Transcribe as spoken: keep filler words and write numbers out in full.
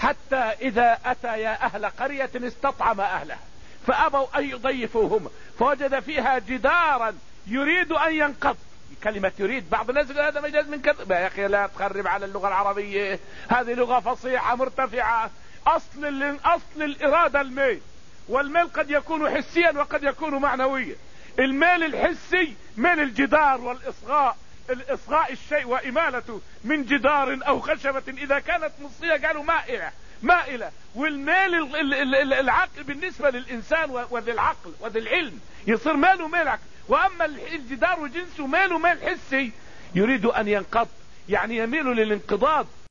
حتى إذا أتيا أهل قرية استطعم أهلها فأبوا أن يضيفوهما فوجد فيها جدارا يريد أن ينقض. كلمة يريد بعض الناس يقول هذا مجاز من كذب. يا أخي لا تخرب على اللغة العربية، هذه لغة فصيحة مرتفعة. أصل أصل الإرادة الميل، والميل قد يكون حسيا وقد يكون معنويا. الميل الحسي ميل الجدار والإصغاء، الإصغاء الشيء وإمالته من جدار أو خشبة إذا كانت مصية قالوا مائلة مائلة. والميل العقل بالنسبة للإنسان وذي العقل وذي العلم يصير ميله ميل عقل. وأما الجدار جنسه ميله ميل حسي يريد أن ينقض، يعني يميل للانقضاض.